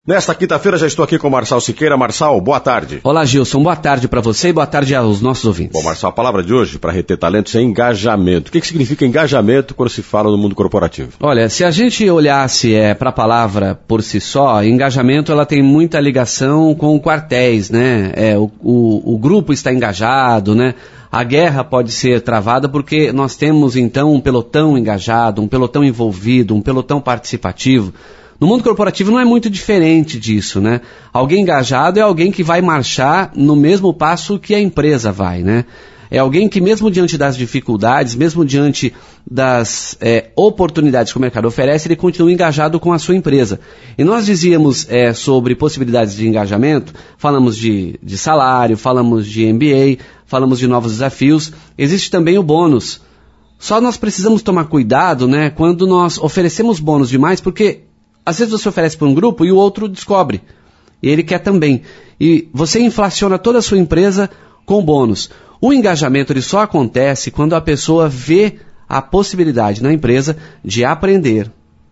Nesta quinta-feira já estou aqui com o Marçal Siqueira. Marçal, boa tarde. Olá, Gilson. Boa tarde para você e boa tarde aos nossos ouvintes. Bom, Marçal, a palavra de hoje para reter talentos é engajamento. O que significa engajamento quando se fala no mundo corporativo? Olha, se a gente olhasse para a palavra por si só, engajamento ela tem muita ligação com quartéis, né? O grupo está engajado, né? A guerra pode ser travada porque nós temos então um pelotão engajado, um pelotão envolvido, um pelotão participativo. No mundo corporativo não é muito diferente disso, né? Alguém engajado é alguém que vai marchar no mesmo passo que a empresa vai, né? É alguém que mesmo diante das dificuldades, mesmo diante das oportunidades que o mercado oferece, ele continua engajado com a sua empresa. E nós dizíamos sobre possibilidades de engajamento, falamos de salário, falamos de MBA, falamos de novos desafios, existe também o bônus. Só nós precisamos tomar cuidado, né, quando nós oferecemos bônus demais, porque às vezes você oferece para um grupo e o outro descobre. E ele quer também. E você inflaciona toda a sua empresa com bônus. O engajamento ele só acontece quando a pessoa vê a possibilidade na empresa de aprender,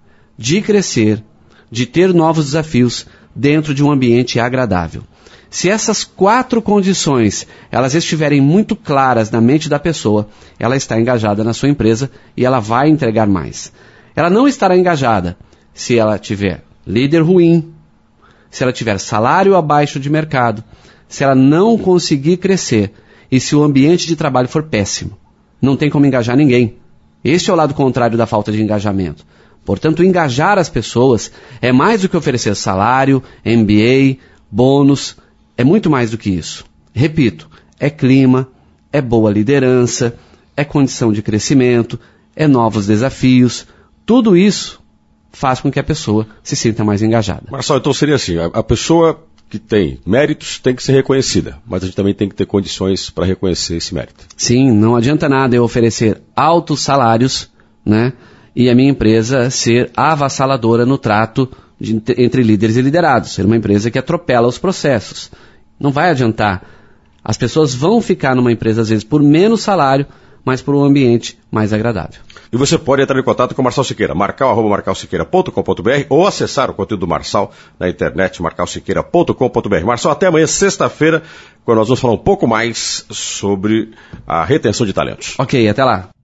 de crescer, de ter novos desafios dentro de um ambiente agradável. Se essas 4 condições elas estiverem muito claras na mente da pessoa, ela está engajada na sua empresa e ela vai entregar mais. Ela não estará engajada se ela tiver líder ruim, se ela tiver salário abaixo de mercado, se ela não conseguir crescer e se o ambiente de trabalho for péssimo. Não tem como engajar ninguém. Este é o lado contrário da falta de engajamento. Portanto, engajar as pessoas é mais do que oferecer salário, MBA, bônus, é muito mais do que isso. Repito, é clima, é boa liderança, é condição de crescimento, é novos desafios, tudo isso faz com que a pessoa se sinta mais engajada. Marçal, então seria assim, a pessoa que tem méritos tem que ser reconhecida, mas a gente também tem que ter condições para reconhecer esse mérito. Sim, não adianta nada eu oferecer altos salários, né, e a minha empresa ser avassaladora no trato entre líderes e liderados, ser uma empresa que atropela os processos. Não vai adiantar. As pessoas vão ficar numa empresa, às vezes, por menos salário, mas por um ambiente mais agradável. E você pode entrar em contato com o Marçal Siqueira, marçal@marçalsiqueira.com.br ou acessar o conteúdo do Marçal na internet, marçalsiqueira.com.br. Marçal, até amanhã, sexta-feira, quando nós vamos falar um pouco mais sobre a retenção de talentos. Ok, até lá.